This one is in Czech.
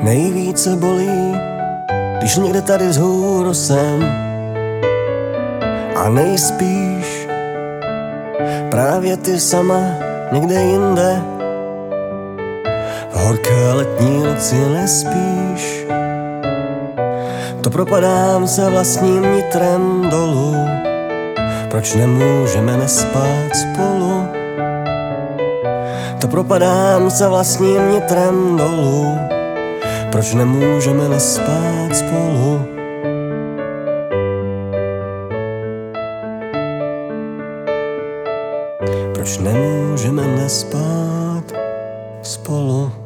Nejvíce bolí, když někde tady vzhůru jsem a nejspíš právě ty sama někde jinde. V horké letní noci nespíš, to propadám se vlastním nitrem dolů. Proč nemůžeme nespát spolu? To propadám se vlastním nitrem dolů. Proč nemůžeme nespát spolu? Proč nemůžeme nespát spolu?